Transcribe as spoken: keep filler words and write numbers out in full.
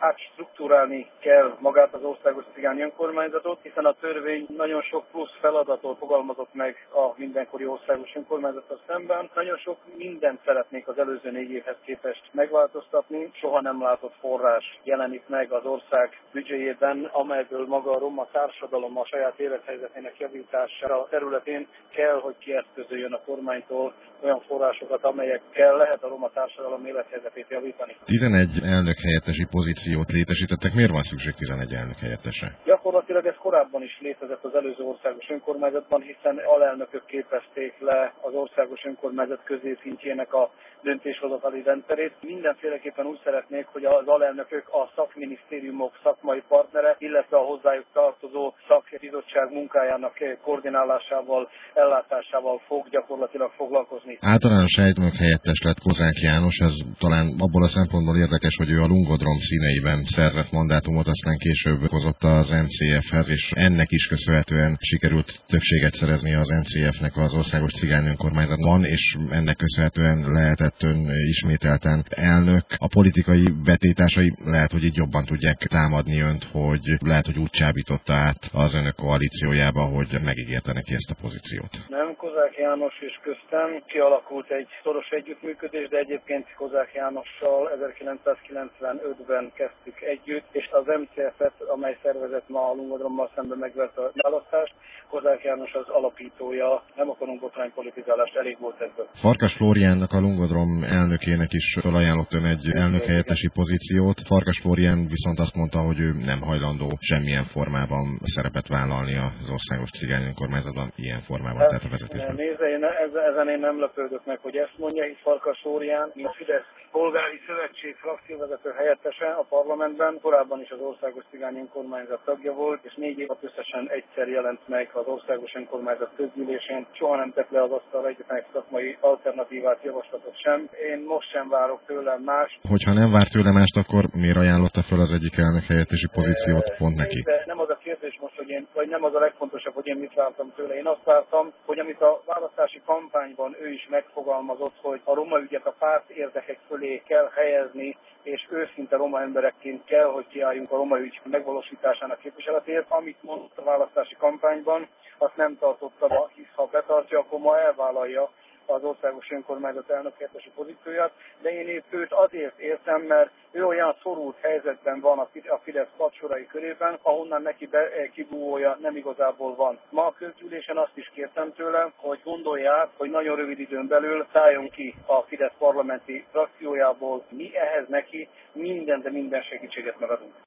átstruktúrálni kell magát az országos cigány önkormányzatot, hiszen a törvény nagyon sok plusz feladatot fogalmazott meg a mindenkori országos önkormányzattal szemben. Nagyon sok mindent szeretnék az előző négy évhez képest megváltoztatni. Soha nem látott forrás jelenik meg az ország büdzséjében, amelyből maga a roma társadalom a saját élethelyzetének javítására területén kell, hogy kieszközöljön a kormánytól olyan forrásokat, amelyekkel lehet a roma társadalom élethelyzetét javítani. tizenegy elnök helyettesi pozíciót létesítettek. Miért van szükség tizenegy elnök helyettesre? Gyakorlatilag ez korábban is létezett az előző országos önkormányzatban, hiszen alelnökök képezték le az országos önkormányzat középszintjének a döntéshozatali rendszerét. Mindenféleképpen úgy szeretnék, hogy az alelnökök a szakminisztériumok szakmai partnere, illetve a hozzájuk tartozó szakbizottság munkájának koordinálásával, ellátásával fog gyakorlatilag foglalkozni. Általános elnök helyettes lett Kozák János, ez talán abból a szempontból érdekes, hogy ő a Lungodrom színeiben szerzett mandátumot, aztán később hozott az em cé ef-hez, és ennek is köszönhetően sikerült többséget szerezni az em cé ef-nek az országos cigány önkormányzatban, és ennek köszönhetően lehetett ön ismételten elnök. A politikai betétásai lehet, hogy így jobban tudják támadni önt, hogy lehet, hogy úgy csábította át az önök koalíciójába, hogy megígérte neki ezt a pozíciót. Nem, Kozák János és köztem kialakult egy szoros együttműködés, de egyébként Kozák Jánossal ezerkilencszázkilencvenötben kezdtük együtt, és az em cé ef-et, amely szervezet ma a Lungodrommal szemben megverte a választást, Kozák János az alapítója, nem akarunk botránypolitizálást, elég volt ebből. Farkas Flóriánnak, a Lungodrom elnökének is felajánlott ön egy elnökhelyettesi pozíciót. Farkas Flórián viszont azt mondta, hogy ő nem hajlandó semmilyen formában szerepet vállalni az országos cigány önkormányzatban, ilyen formában, Ez, tehát a vezetésben. Nézze, én ezen én nem lepődök meg, hogy ezt mondja, hisz Farkas Flórián, mint Fidesz Polgári Szövetség frakcióvezető helyettese a parlamentben, korábban is az országos cigány önkormányzat tagja volt, és négy év összesen egyszer jelent meg az országos önkormányzat közgyűlésén. Soha nem tett le az asztalra egyetlen szakmai alternatívát, javaslatot sem. Én most sem várok tőlem mást. Hogyha nem vár tőle mást, akkor miért ajánlotta fel az egyik elnök helyettesi pozíciót pont neki? De nem az a kérdés most, hogy én, vagy nem az a legfontosabb, hogy én mit vártam tőle. Én azt vártam, hogy amit a választási kampányban ő is megfogalmazott, hogy a roma ügyet a párt érdekek fölé kell helyezni, és őszinte roma emberekként kell, hogy kiálljunk a roma ügy megvalósításának képviseletért. Amit mondott a választási kampányban, azt nem tartotta be, hisz ha betartja, akkor ma elvállalja az országos önkormányzat elnökhelyettesi pozícióját, de én épp őt azért értem, mert ő olyan szorult helyzetben van a Fidesz padsorai körében, ahonnan neki be, kibúvója nem igazából van. Ma a közgyűlésen azt is kértem tőle, hogy gondolja át, hogy nagyon rövid időn belül szálljon ki a Fidesz parlamenti frakciójából. Mi ehhez neki minden, de minden segítséget megadunk.